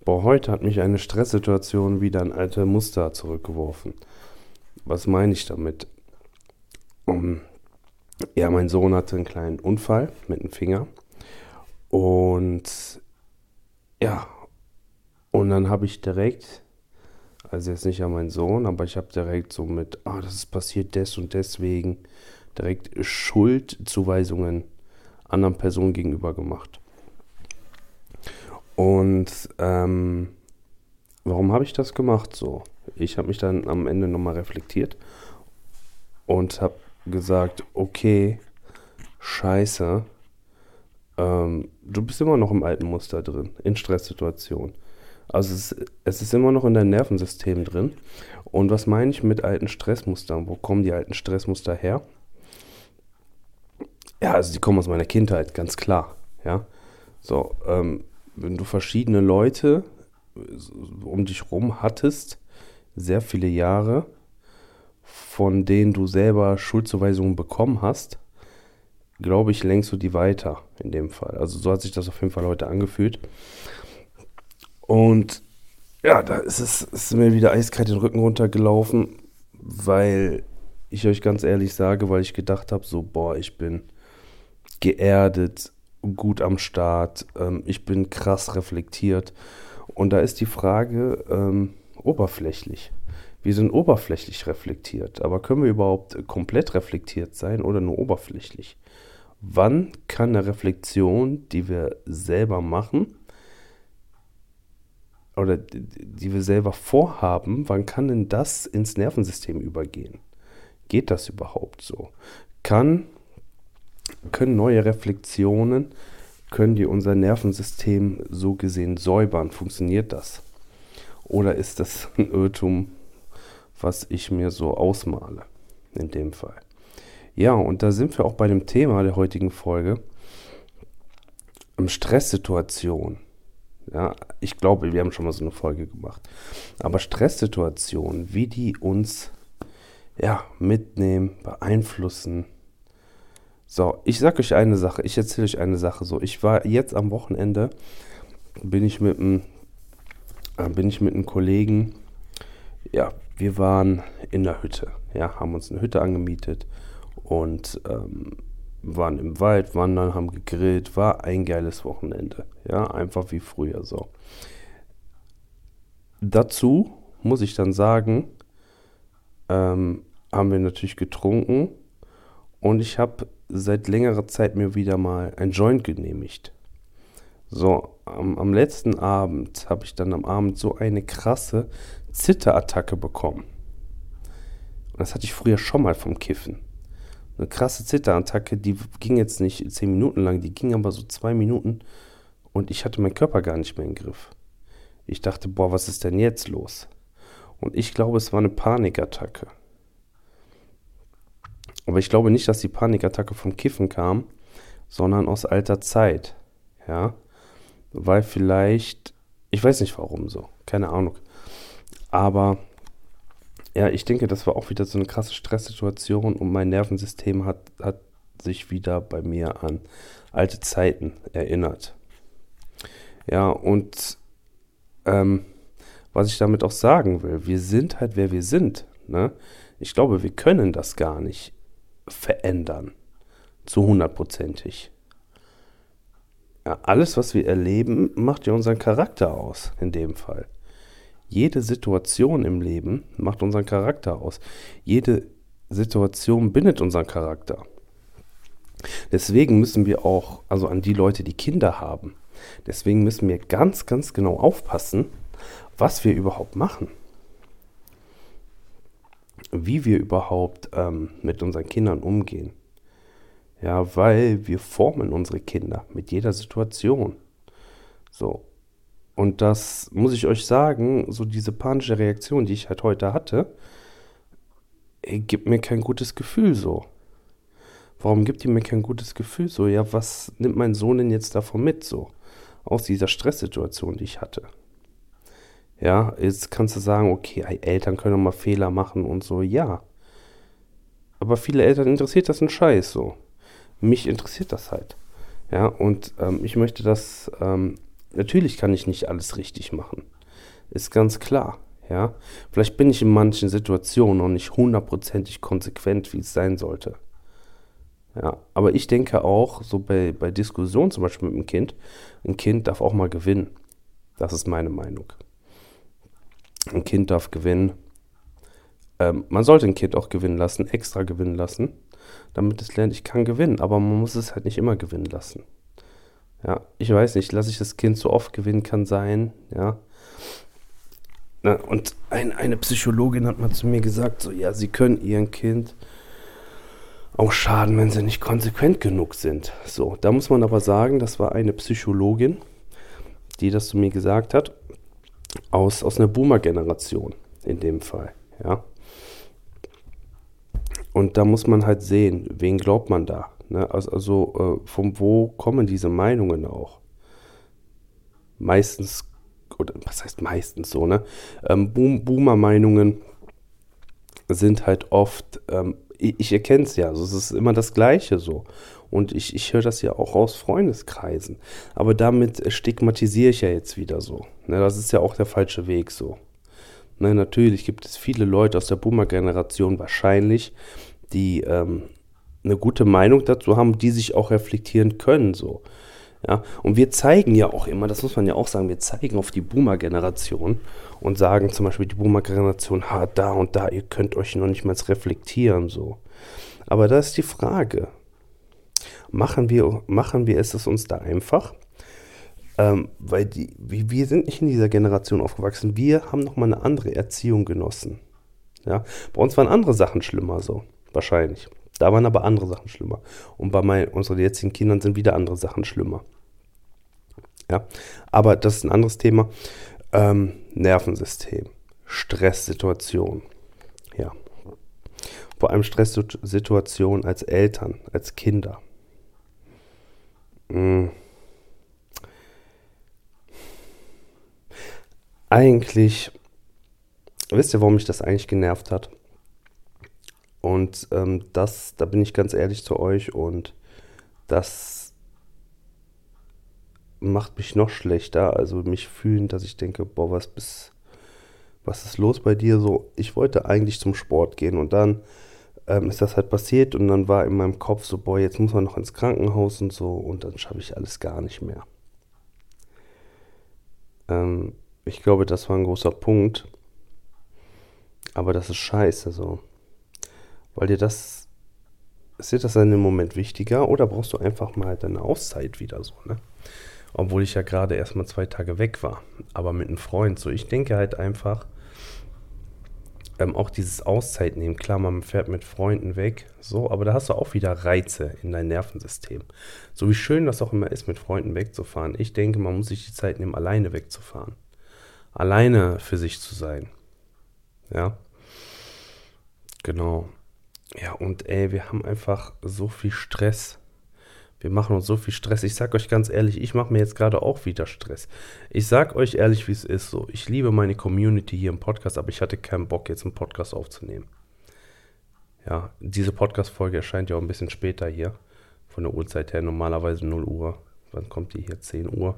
Boah, heute hat mich eine Stresssituation wieder in alte Muster zurückgeworfen. Was meine ich damit? Um, ja, mein Sohn hatte einen kleinen Unfall mit dem Finger. Und ja, und dann habe ich direkt, also jetzt nicht an meinen Sohn, aber ich habe direkt so mit, das ist passiert des und deswegen, direkt Schuldzuweisungen anderen Personen gegenüber gemacht. Und warum habe ich das gemacht so? Ich habe mich dann am Ende nochmal reflektiert und habe gesagt, okay, scheiße, du bist immer noch im alten Muster drin, in Stresssituationen. Also es ist immer noch in deinem Nervensystem drin. Und was meine ich mit alten Stressmustern? Wo kommen die alten Stressmuster her? Ja, also die kommen aus meiner Kindheit, ganz klar. Ja, so, wenn du verschiedene Leute um dich rum hattest, sehr viele Jahre, von denen du selber Schuldzuweisungen bekommen hast, glaube ich, lenkst du die weiter in dem Fall. Also so hat sich das auf jeden Fall heute angefühlt. Und ja, da ist mir wieder eiskalt den Rücken runtergelaufen, weil ich euch ganz ehrlich sage, weil ich gedacht habe, so, boah, ich bin geerdet, gut am Start, ich bin krass reflektiert. Und da ist die Frage, oberflächlich. Wir sind oberflächlich reflektiert, aber können wir überhaupt komplett reflektiert sein oder nur oberflächlich? Wann kann eine Reflexion, die wir selber machen oder die wir selber vorhaben, wann kann denn das ins Nervensystem übergehen? Geht das überhaupt so? Können neue Reflexionen, können die unser Nervensystem so gesehen säubern? Funktioniert das? Oder ist das ein Irrtum, was ich mir so ausmale in dem Fall? Ja, und da sind wir auch bei dem Thema der heutigen Folge. Stresssituation. Ja, ich glaube, wir haben schon mal so eine Folge gemacht. Aber Stresssituationen, wie die uns mitnehmen, beeinflussen. So, ich sag euch eine Sache, ich erzähle euch eine Sache so. Ich war jetzt am Wochenende, bin ich mit einem Kollegen, wir waren in der Hütte, haben uns eine Hütte angemietet und waren im Wald, wandern, haben gegrillt, war ein geiles Wochenende, einfach wie früher so. Dazu muss ich dann sagen, haben wir natürlich getrunken und ich habe seit längerer Zeit mir wieder mal ein Joint genehmigt. So, am letzten Abend habe ich dann am Abend so eine krasse Zitterattacke bekommen. Und das hatte ich früher schon mal vom Kiffen. Eine krasse Zitterattacke, die ging jetzt nicht 10 Minuten lang, die ging aber so 2 Minuten und ich hatte meinen Körper gar nicht mehr im Griff. Ich dachte, boah, was ist denn jetzt los? Und ich glaube, es war eine Panikattacke. Aber ich glaube nicht, dass die Panikattacke vom Kiffen kam, sondern aus alter Zeit. Ja, weil vielleicht, ich weiß nicht warum so, keine Ahnung. Aber ja, ich denke, das war auch wieder so eine krasse Stresssituation und mein Nervensystem hat sich wieder bei mir an alte Zeiten erinnert. Ja, und was ich damit auch sagen will, wir sind halt, wer wir sind. Ne? Ich glaube, wir können das gar nicht verändern, zu 100%ig. Ja, alles, was wir erleben, macht ja unseren Charakter aus, in dem Fall. Jede Situation im Leben macht unseren Charakter aus. Jede Situation bindet unseren Charakter. Deswegen müssen wir auch, also an die Leute, die Kinder haben, deswegen müssen wir ganz, ganz genau aufpassen, was wir überhaupt machen. Wie wir überhaupt mit unseren Kindern umgehen. Ja, weil wir formen unsere Kinder mit jeder Situation. So. Und das muss ich euch sagen, so diese panische Reaktion, die ich halt heute hatte, gibt mir kein gutes Gefühl so. Warum gibt die mir kein gutes Gefühl so? Ja, was nimmt mein Sohn denn jetzt davon mit so? Aus dieser Stresssituation, die ich hatte. Ja, jetzt kannst du sagen, okay, Eltern können auch mal Fehler machen und so, ja. Aber viele Eltern interessiert das ein Scheiß so. Mich interessiert das halt. Ja, und ich möchte das Natürlich kann ich nicht alles richtig machen. Ist ganz klar, ja. Vielleicht bin ich in manchen Situationen noch nicht hundertprozentig konsequent, wie es sein sollte. Ja, aber ich denke auch, so bei Diskussionen zum Beispiel mit einem Kind, ein Kind darf auch mal gewinnen. Das ist meine Meinung. Ein Kind darf gewinnen. Man sollte ein Kind auch gewinnen lassen, extra gewinnen lassen, damit es lernt, ich kann gewinnen, aber man muss es halt nicht immer gewinnen lassen. Ja, ich weiß nicht, lasse ich das Kind so oft gewinnen, kann sein, ja. Na, und eine Psychologin hat mal zu mir gesagt, so, ja, sie können ihrem Kind auch schaden, wenn sie nicht konsequent genug sind. So, da muss man aber sagen, das war eine Psychologin, die das zu mir gesagt hat, aus einer Boomer-Generation in dem Fall, ja. Und da muss man halt sehen, wen glaubt man da, ne? Also von wo kommen diese Meinungen auch? Meistens, oder was heißt meistens so, ne? Boomer-Meinungen sind halt oft, ich erkenne es ja, also es ist immer das Gleiche so. Und ich höre das ja auch aus Freundeskreisen. Aber damit stigmatisiere ich ja jetzt wieder so. Ne, das ist ja auch der falsche Weg so. Ne, natürlich gibt es viele Leute aus der Boomer-Generation wahrscheinlich, die eine gute Meinung dazu haben, die sich auch reflektieren können so. Ja, und wir zeigen ja auch immer, das muss man ja auch sagen, wir zeigen auf die Boomer-Generation und sagen zum Beispiel, die Boomer-Generation hat da und da, ihr könnt euch noch nicht mal reflektieren, so. Aber da ist die Frage, machen wir es uns da einfach? Weil wir sind nicht in dieser Generation aufgewachsen, wir haben nochmal eine andere Erziehung genossen. Ja, bei uns waren andere Sachen schlimmer, so, wahrscheinlich. Da waren aber andere Sachen schlimmer. Und bei unseren jetzigen Kindern sind wieder andere Sachen schlimmer. Ja, aber das ist ein anderes Thema. Nervensystem, Stresssituation. Ja, vor allem Stresssituation als Eltern, als Kinder. Eigentlich, wisst ihr, warum mich das eigentlich genervt hat? Und da bin ich ganz ehrlich zu euch und das macht mich noch schlechter. Also mich fühlen, dass ich denke, boah, was ist los bei dir? So, ich wollte eigentlich zum Sport gehen und dann ist das halt passiert und dann war in meinem Kopf so, boah, jetzt muss man noch ins Krankenhaus und so und dann schaffe ich alles gar nicht mehr. Ich glaube, das war ein großer Punkt, aber das ist scheiße so. Weil ist dir das in dem Moment wichtiger oder brauchst du einfach mal deine Auszeit wieder so, ne? Obwohl ich ja gerade erst mal 2 Tage weg war, aber mit einem Freund so. Ich denke halt einfach, auch dieses Auszeit nehmen, klar, man fährt mit Freunden weg, so, aber da hast du auch wieder Reize in dein Nervensystem. So wie schön das auch immer ist, mit Freunden wegzufahren. Ich denke, man muss sich die Zeit nehmen, alleine wegzufahren. Alleine für sich zu sein. Ja, genau. Ja, und ey, wir haben einfach so viel Stress. Wir machen uns so viel Stress. Ich sag euch ganz ehrlich, ich mache mir jetzt gerade auch wieder Stress. Ich sag euch ehrlich, wie es ist so. Ich liebe meine Community hier im Podcast, aber ich hatte keinen Bock, jetzt einen Podcast aufzunehmen. Ja, diese Podcast-Folge erscheint ja auch ein bisschen später hier. Von der Uhrzeit her, normalerweise 0 Uhr. Wann kommt die hier? 10 Uhr.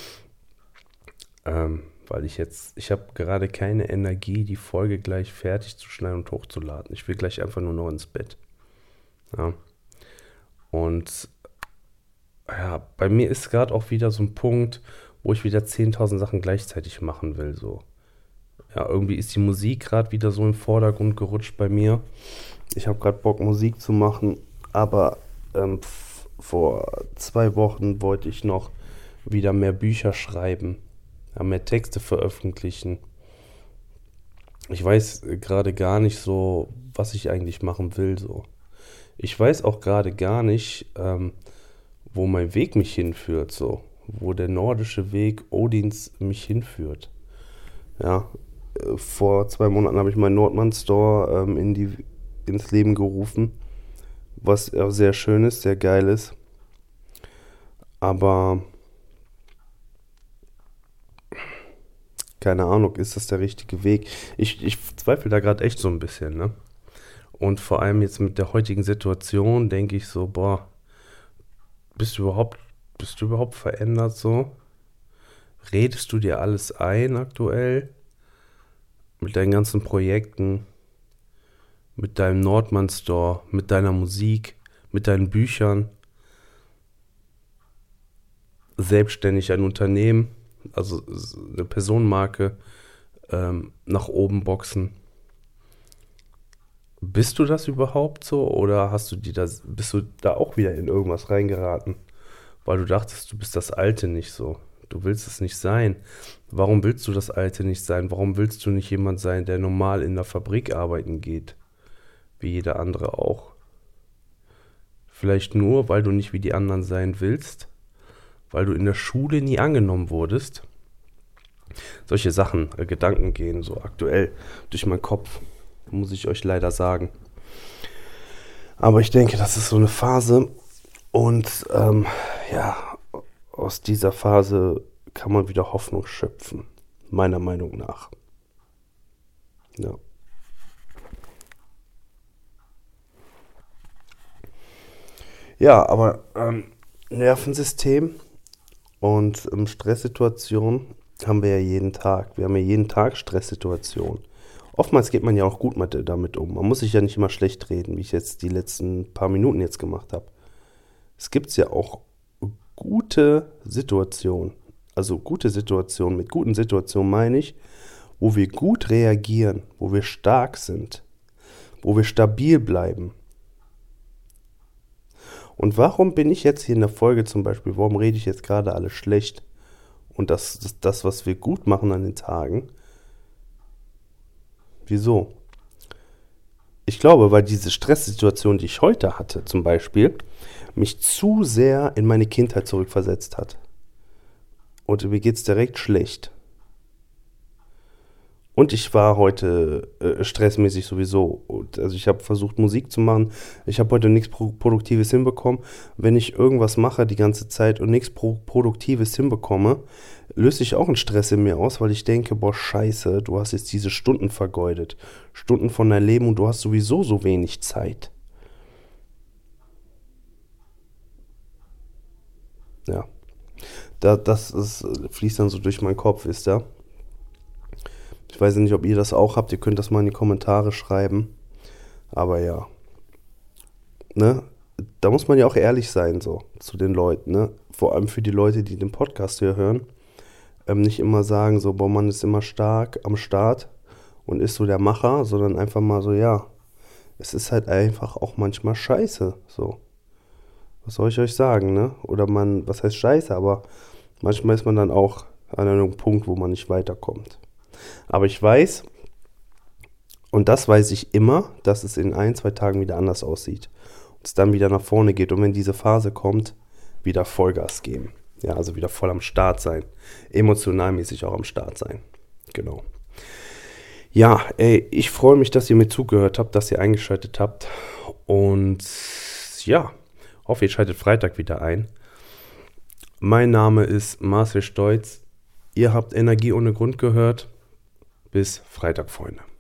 Weil ich habe gerade keine Energie, die Folge gleich fertig zu schneiden und hochzuladen. Ich will gleich einfach nur noch ins Bett. Ja. Und ja, bei mir ist gerade auch wieder so ein Punkt, wo ich wieder 10.000 Sachen gleichzeitig machen will. So. Ja, irgendwie ist die Musik gerade wieder so im Vordergrund gerutscht bei mir. Ich habe gerade Bock, Musik zu machen, aber vor 2 Wochen wollte ich noch wieder mehr Bücher schreiben, ja, mehr Texte veröffentlichen. Ich weiß gerade gar nicht so, was ich eigentlich machen will. So. Ich weiß auch gerade gar nicht, wo mein Weg mich hinführt, so, wo der nordische Weg Odins mich hinführt. Ja, vor 2 Monaten habe ich meinen Nordmann-Store ins Leben gerufen, was sehr schön ist, sehr geil ist. Aber keine Ahnung, ist das der richtige Weg? Ich zweifle da gerade echt so ein bisschen, ne? Und vor allem jetzt mit der heutigen Situation denke ich so, boah, bist du überhaupt verändert so? redest du dir alles ein aktuell? Mit deinen ganzen Projekten, mit deinem Nordmann Store, mit deiner Musik, mit deinen Büchern, selbstständig ein Unternehmen, also eine Personenmarke, nach oben boxen. Bist du das überhaupt so oder bist du da auch wieder in irgendwas reingeraten? Weil du dachtest, du bist das Alte nicht so. Du willst es nicht sein. Warum willst du das Alte nicht sein? Warum willst du nicht jemand sein, der normal in der Fabrik arbeiten geht? Wie jeder andere auch. Vielleicht nur, weil du nicht wie die anderen sein willst? Weil du in der Schule nie angenommen wurdest? Solche Sachen, Gedanken gehen so aktuell durch meinen Kopf, muss ich euch leider sagen. Aber ich denke, das ist so eine Phase und aus dieser Phase kann man wieder Hoffnung schöpfen, meiner Meinung nach. Ja. Ja, aber Nervensystem und Stresssituationen haben wir ja jeden Tag. Wir haben ja jeden Tag Stresssituationen. Oftmals geht man ja auch gut damit um. Man muss sich ja nicht immer schlecht reden, wie ich jetzt die letzten paar Minuten jetzt gemacht habe. Es gibt ja auch gute Situationen. Also gute Situationen. Mit guten Situationen meine ich, wo wir gut reagieren, wo wir stark sind, wo wir stabil bleiben. Und warum bin ich jetzt hier in der Folge zum Beispiel, warum rede ich jetzt gerade alles schlecht? Und das, was wir gut machen an den Tagen, wieso? Ich glaube, weil diese Stresssituation, die ich heute hatte, zum Beispiel, mich zu sehr in meine Kindheit zurückversetzt hat. Und mir geht's direkt schlecht. Und ich war heute stressmäßig sowieso. Also ich habe versucht, Musik zu machen. Ich habe heute nichts Produktives hinbekommen. Wenn ich irgendwas mache die ganze Zeit und nichts Produktives hinbekomme, löse ich auch einen Stress in mir aus, weil ich denke, boah, scheiße, du hast jetzt diese Stunden vergeudet. Stunden von deinem Leben und du hast sowieso so wenig Zeit. Ja, fließt dann so durch meinen Kopf, ist da. Ich weiß nicht, ob ihr das auch habt. Ihr könnt das mal in die Kommentare schreiben. Aber ja. Ne? Da muss man ja auch ehrlich sein, so, zu den Leuten, ne? Vor allem für die Leute, die den Podcast hier hören. Nicht immer sagen, so, boah, man ist immer stark am Start und ist so der Macher, sondern einfach mal so, ja, es ist halt einfach auch manchmal scheiße, so. Was soll ich euch sagen, ne? Oder was heißt scheiße, aber manchmal ist man dann auch an einem Punkt, wo man nicht weiterkommt. Aber ich weiß, und das weiß ich immer, dass es in 1-2 Tagen wieder anders aussieht. Und es dann wieder nach vorne geht. Und wenn diese Phase kommt, wieder Vollgas geben. Ja, also wieder voll am Start sein. Emotionalmäßig auch am Start sein. Genau. Ja, ey, ich freue mich, dass ihr mir zugehört habt, dass ihr eingeschaltet habt. Und ja, hoffe, ihr schaltet Freitag wieder ein. Mein Name ist Marcel Stolz. Ihr habt Energie ohne Grund gehört. Bis Freitag, Freunde.